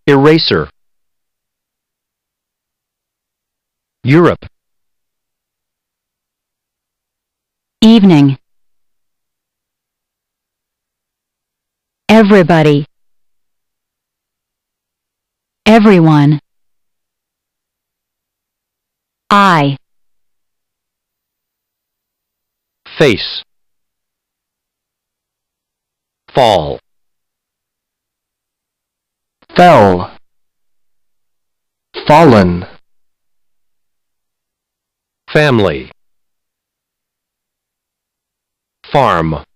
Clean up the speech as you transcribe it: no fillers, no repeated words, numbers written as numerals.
Eraser. Europe. Evening. Everybody. Everyone. I. Face. Fall. Fell. Fallen. Family. Farm.